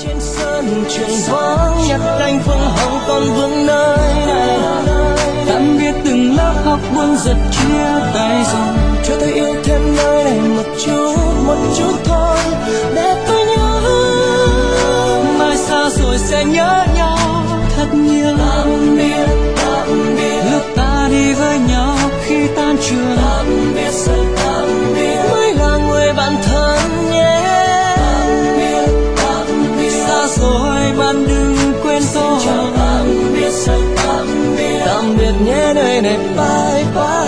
trên sân trường vắng nhặt cánh phương hồng còn vương nơi này. Tạm biệt từng lớp học buồn giật chia tay rồi, cho tôi yêu thêm nơi này một chút thôi để tôi nhớ. Mai xa rồi sẽ nhớ nhau thật nhiều. Tạm biệt lúc ta đi với nhau khi tan trường. Tạm biệt rồi tạm biệt mới là người bạn thân nhé. Tạm biệt xa rồi bạn đừng quên tôi. Tạm biệt rồi tạm biệt nhé nơi này bye bye.